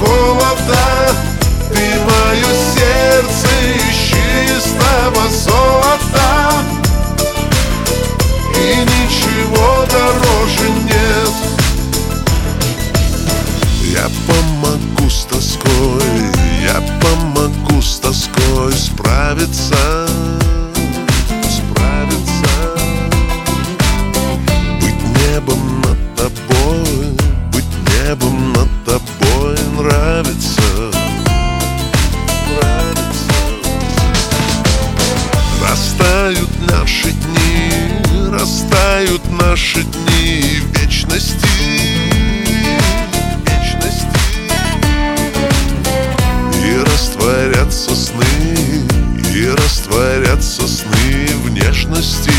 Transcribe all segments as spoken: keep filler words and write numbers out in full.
холода. Ты мое сердце из чистого золота, и ничего дороже нет. Я помогу с тоской, я помогу с тоской справиться, справиться. Быть небом над тобой, быть небом над тобой нравится, нравится. Растают наши дни, растают наши дни в вечности. Растворятся сны, и растворятся сны внешности.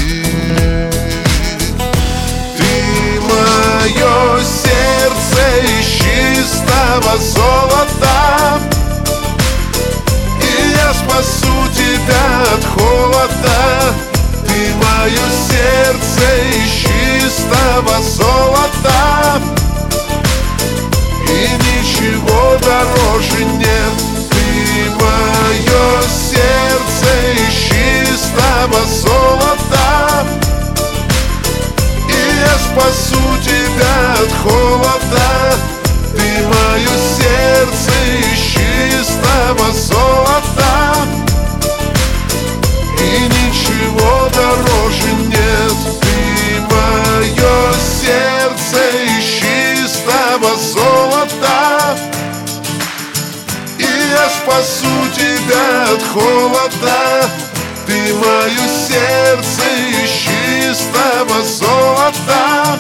Ты мое сердце из чистого золота, и я спасу тебя от холода. Ты мое сердце из чистого золота, и ничего дороже нет. Ты мое сердце из чистого золота, и я спасу тебя от холода. Ты мое сердце из чистого золота, и ничего дороже нет. Ты мое сердце из чистого золота, я спасу тебя от холода. Ты мое сердце из чистого золота,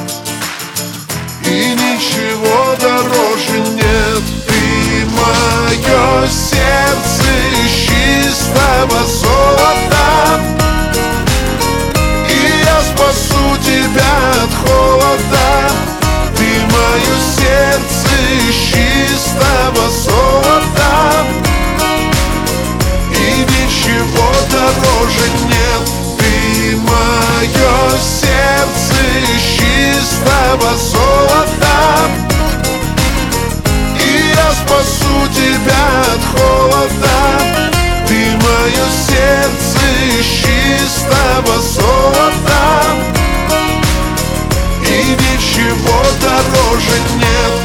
и ничего дороже нет. Ты мое сердце из чистого золота, и я спасу тебя от холода. Ты мое сердце из чистого золота, и ничего дороже нет. Ты мое сердце из чистого золота, и я спасу тебя от холода. Ты мое сердце из чистого золота, и ничего дороже нет.